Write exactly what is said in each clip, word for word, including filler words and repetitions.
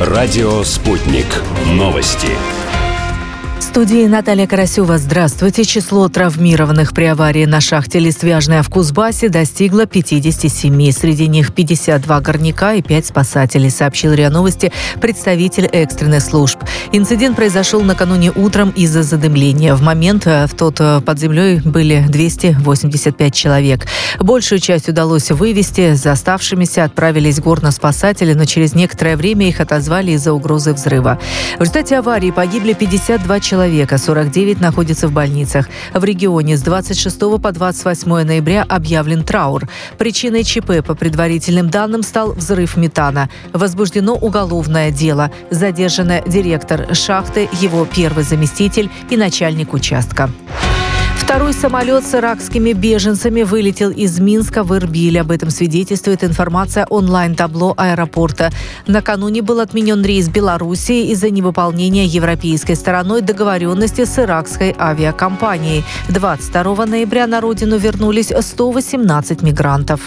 Радио «Спутник». Новости. В студии Наталья Карасева. Здравствуйте. Число травмированных при аварии на шахте Листвяжная в Кузбассе достигло пятидесяти семи. Среди них пятьдесят два горняка и пять спасателей, сообщил РИА Новости представитель экстренных служб. Инцидент произошел накануне утром из-за задымления. В момент в тот под землей были двести восемьдесят пять человек. Большую часть удалось вывести. За оставшимися отправились горноспасатели, но через некоторое время их отозвали из-за угрозы взрыва. В результате аварии погибли пятьдесят два человека. Человека, сорок девять находятся в больницах. В регионе с двадцать шестого по двадцать восьмое ноября объявлен траур. Причиной ЧП, по предварительным данным, стал взрыв метана. Возбуждено уголовное дело. Задержаны директор шахты, его первый заместитель и начальник участка. Второй самолет с иракскими беженцами вылетел из Минска в Эрбиль. Об этом свидетельствует информация онлайн-табло аэропорта. Накануне был отменен рейс Белоруссии из-за невыполнения европейской стороной договоренности с иракской авиакомпанией. двадцать второго ноября на родину вернулись сто восемнадцать мигрантов.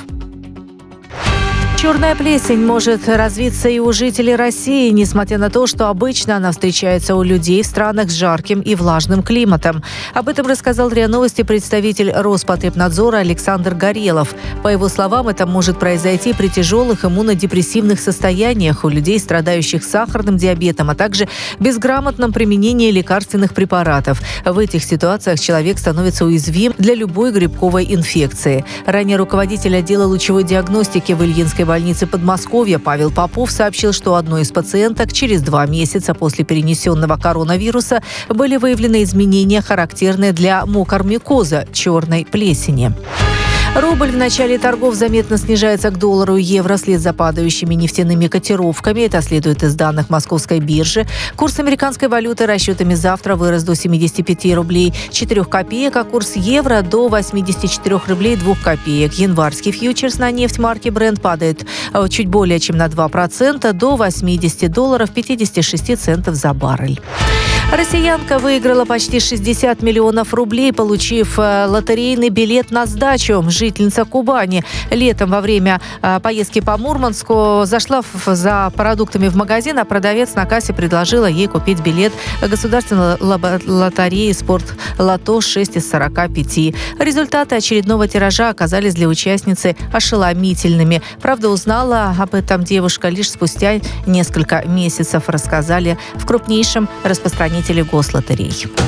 Черная плесень может развиться и у жителей России, несмотря на то, что обычно она встречается у людей в странах с жарким и влажным климатом. Об этом рассказал РИА Новости представитель Роспотребнадзора Александр Горелов. По его словам, это может произойти при тяжелых иммунодепрессивных состояниях у людей, страдающих сахарным диабетом, а также безграмотном применении лекарственных препаратов. В этих ситуациях человек становится уязвим для любой грибковой инфекции. Ранее руководитель отдела лучевой диагностики в Ильинской больнице Подмосковья Павел Попов сообщил, что у одной из пациенток через два месяца после перенесенного коронавируса были выявлены изменения, характерные для мукормикоза – черной плесени. Рубль в начале торгов заметно снижается к доллару и евро вслед за падающими нефтяными котировками. Это следует из данных Московской биржи. Курс американской валюты расчетами завтра вырос до семидесяти пяти рублей четырёх копеек, а курс евро до восьмидесяти четырёх рублей двух копеек. Январский фьючерс на нефть марки Brent падает чуть более чем на два процента до восьмидесяти долларов пятидесяти шести центов за баррель. Россиянка выиграла почти шестьдесят миллионов рублей, получив лотерейный билет на сдачу. Жительница Кубани летом во время поездки по Мурманску зашла за продуктами в магазин, а продавец на кассе предложила ей купить билет государственной лотереи «Спорт-Лото» шесть из сорока пяти. Результаты очередного тиража оказались для участницы ошеломительными. Правда, узнала об этом девушка лишь спустя несколько месяцев, рассказали в крупнейшем распространителе гослотерей.